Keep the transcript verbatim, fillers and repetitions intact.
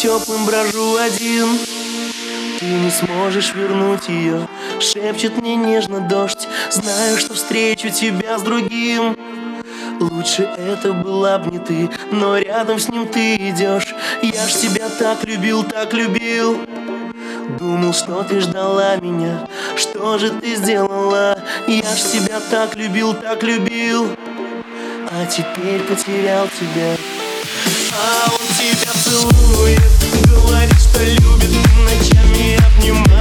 теплым брожу один. Ты не сможешь вернуть ее, шепчет мне нежно дождь. Знаю, что встречу тебя с другим. Лучше это была б не ты, но рядом с ним ты идешь. Я ж тебя так любил, так любил. Думал, что ты ждала меня, что же ты сделала? Я ж тебя так любил, так любил, а теперь потерял тебя. А он тебя целует, говорит, что любит, ночами обнимает.